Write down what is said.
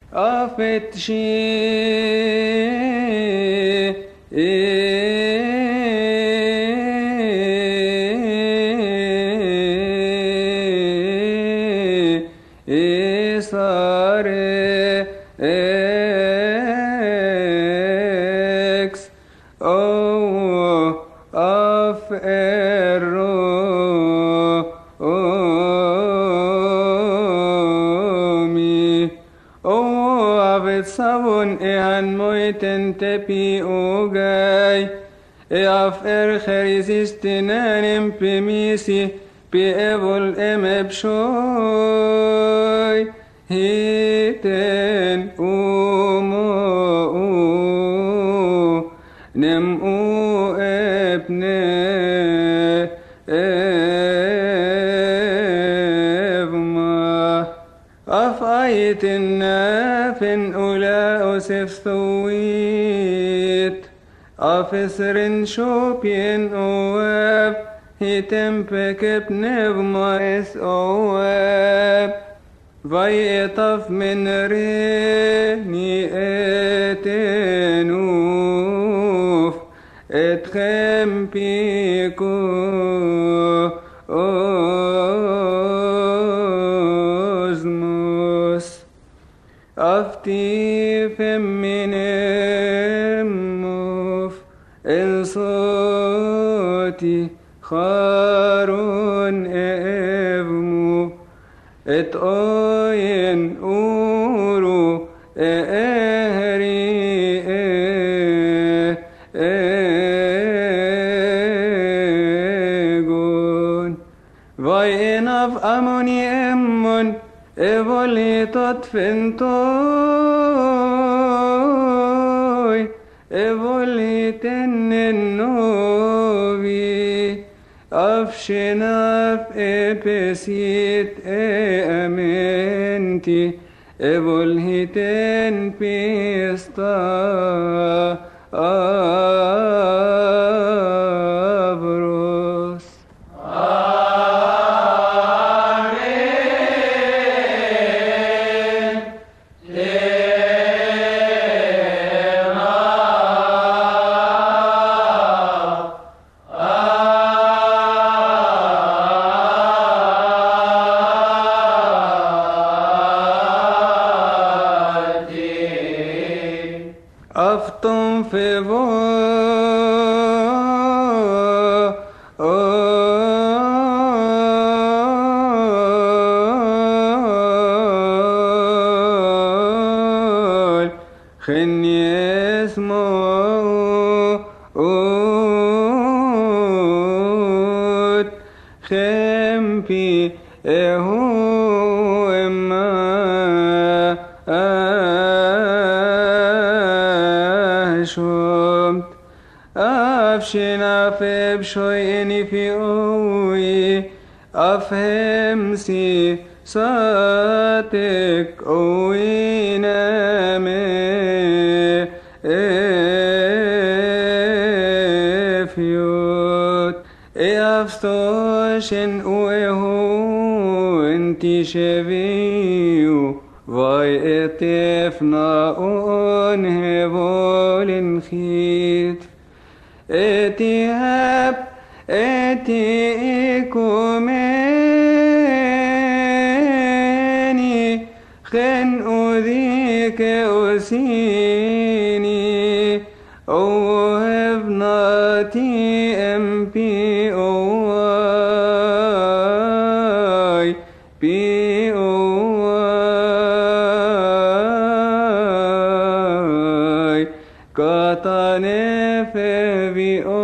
Savun ehan moiten tepi ugai eaf cherisistinen pimisi pievol emepshoi hiten nem epne evma afaitin nafin أوسف ثويت أفسر شوبين أواب هيتم بكب نغماس أواب فايطف من ريني اتنوف اتخم بيكو أزموس أفتي من مف الصوتي خارون ابمو اتقين أورو اهري اغون وين اف اموني امون اولي تطفنتوي اولي تننوبي افشناف ابسيت امنتي اولي تن بيستا ابروس أفطن في بول خني اسمه خمبي هو ما شمت أفشنا في بشويني في أوي أفهمسي ساتك أوي نامي فيوت أفستوشن أويهو انتي شبيو واي اتفنا انهبول خيت اتهاب اتيكمني خن اذيك اسيني اوهبناتي امبي اواي بي اواي كاتاني في